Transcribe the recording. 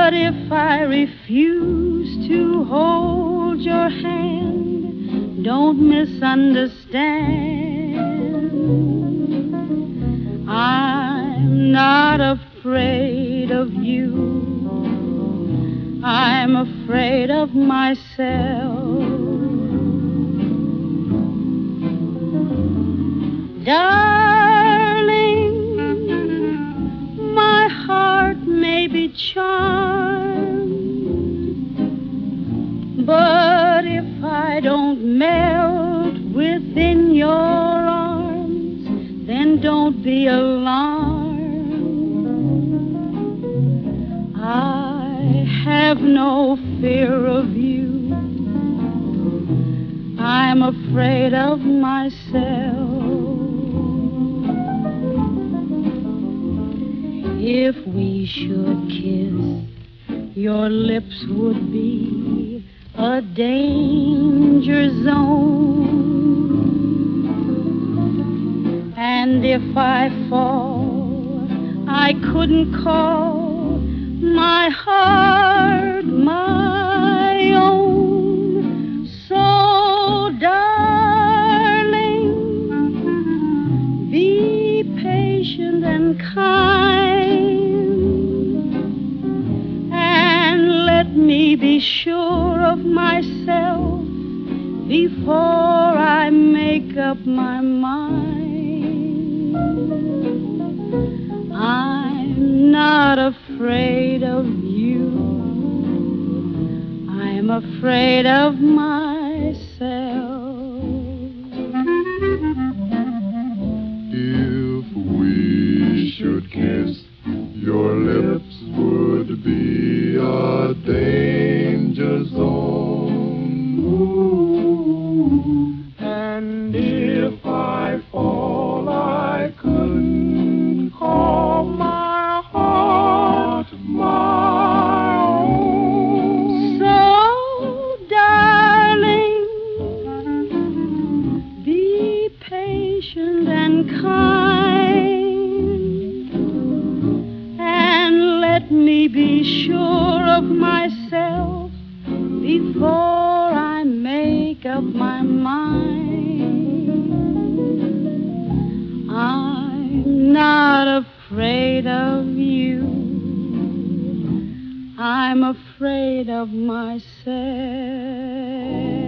But if I refuse to hold your hand, don't misunderstand. I'm not afraid of you. I'm afraid of myself. Darling, my heart may be charmed, but if I don't melt within your arms, then don't be alarmed. I have no fear of you. I'm afraid of myself. If we should kiss, your lips would be a danger zone. And if I fall, I couldn't call my heart my own. So, darling, be patient and kind, and let me be sure of myself before I make up my mind. I'm not afraid of you. I'm afraid of myself. If we should kiss, your lips would be a danger zone. And if I fall, I couldn't call my heart my own. So, darling, be patient and kind, and let me be sure of myself before I make up my mind. I'm not afraid of you. I'm afraid of myself.